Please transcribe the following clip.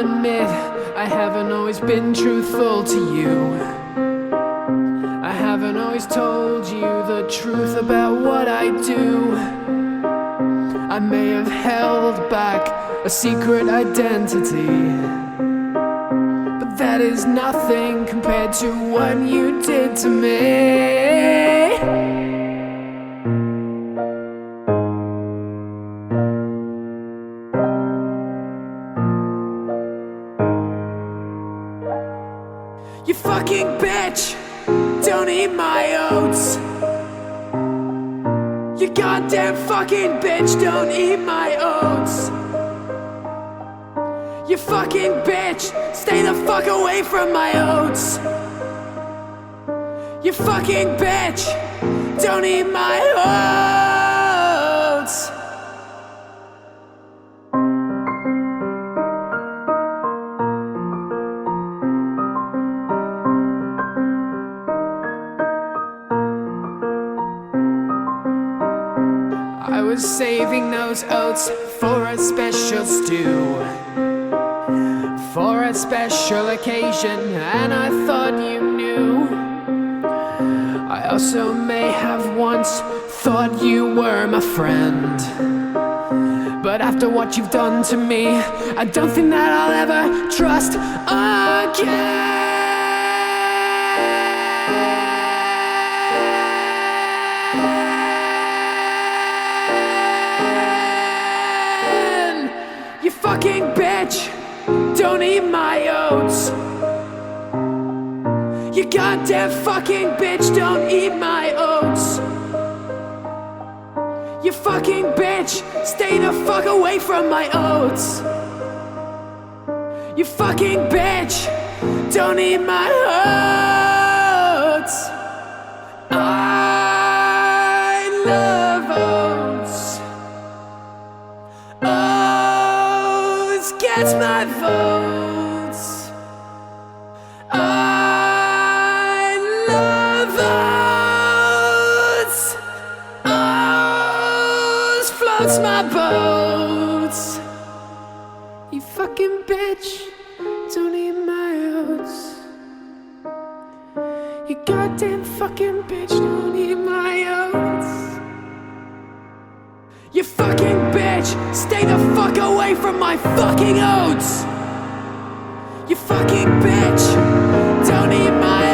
admit I haven't always been truthful to you. I haven't always told you the truth about what I do. I may have held back a secret identity, but that is nothing compared to what you did to me. You fucking bitch, don't eat my oats. You goddamn fucking bitch, don't eat my oats. You fucking bitch, stay the fuck away from my oats. You fucking bitch, don't eat my oats. I was saving those oats for a special stew, for a special occasion, and I thought you knew. I also may have once thought you were my friend, but after what you've done to me, I don't think that I'll ever trust again. You fucking bitch, don't eat my oats. You goddamn fucking bitch, don't eat my oats. You fucking bitch, stay the fuck away from my oats. You fucking bitch, don't eat my oats. I love oats. Oats gets my votes. I love oats. Oats floats my boats. You fucking bitch, don't eat my oats. You goddamn fucking bitch, don't eat my oats. You fucking bitch, stay the fuck away from my fucking oats. You fucking bitch, don't eat my